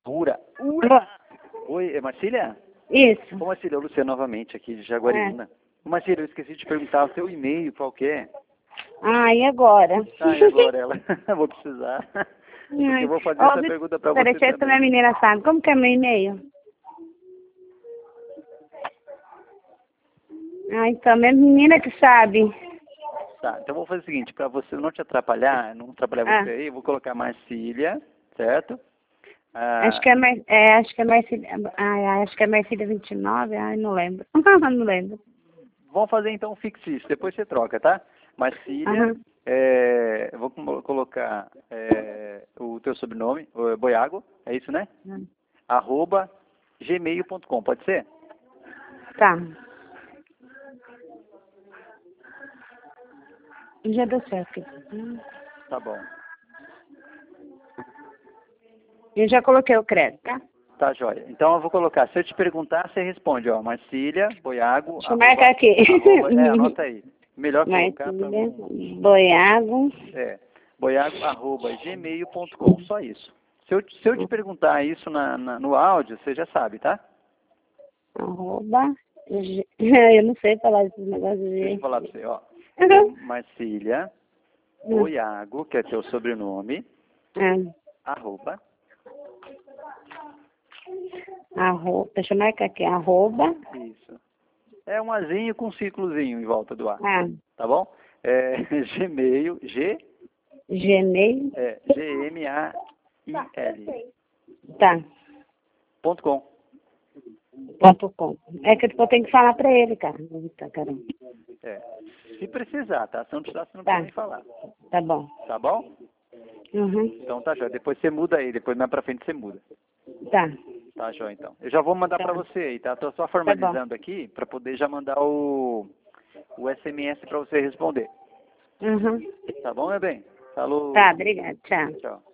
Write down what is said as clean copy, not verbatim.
Ura. Ura. Oi, é Marcília? Isso. Ô, Marcília, é o Luciano novamente aqui de Jaguarina. Ô, Marcília, eu esqueci de perguntar o seu e-mail, qual que é? Ah, e agora? Ah, e agora ela? Vou precisar. Porque eu vou fazer essa pergunta pra você deixa eu ver se a minha também. menina sabe. Como que é meu e-mail? Ah, então, minha menina que sabe. Tá, então eu vou fazer o seguinte, pra você não te atrapalhar, não atrapalhar Ah. você aí, eu vou colocar Marcília, certo? Ah, Acho que é Marcília. Acho que é Marcília 29. Ai, não lembro. Não lembro. vamos fazer então um fictício, depois você troca, tá? Marcília, Aham. eu vou colocar o teu sobrenome, Boiago, é isso, né? @gmail.com, pode ser? Tá. Já deu certo. Tá bom. Eu já coloquei o crédito, tá? Tá, joia. Então eu vou colocar, se eu te perguntar, você responde, ó, Marcília, Boiago, Deixa eu marcar aqui. anota aí. Melhor colocar para Marcília não... Boiago. boiago@gmail.com, só isso. Se eu te perguntar isso no áudio, você já sabe, tá? Arroba. Eu não sei falar esses negócios Deixa eu de... falar para você, ó. Marcília, Boiago, que é teu sobrenome, arroba, Deixa eu marcar aqui. Arroba. isso. É um azinho com um círculozinho em volta do A, Ah, tá bom? Gmail, Gmail. Gmail, Tá. .com. .com. É que eu tenho que falar pra ele, cara. Eita, caramba. Se precisar, tá? Se não precisar, você não Tá. precisa nem falar. Tá bom. Tá bom? Uhum. Então tá, joia. Depois você muda aí, depois mais pra frente você muda. Tá. Tá, joia, então. Eu já vou mandar Tá. pra você aí, tá? Tô só Tá bom. formalizando aqui pra poder já mandar o SMS pra você responder. Uhum. Tá bom, meu bem? Falou. Tá, obrigada. Tchau. Tchau.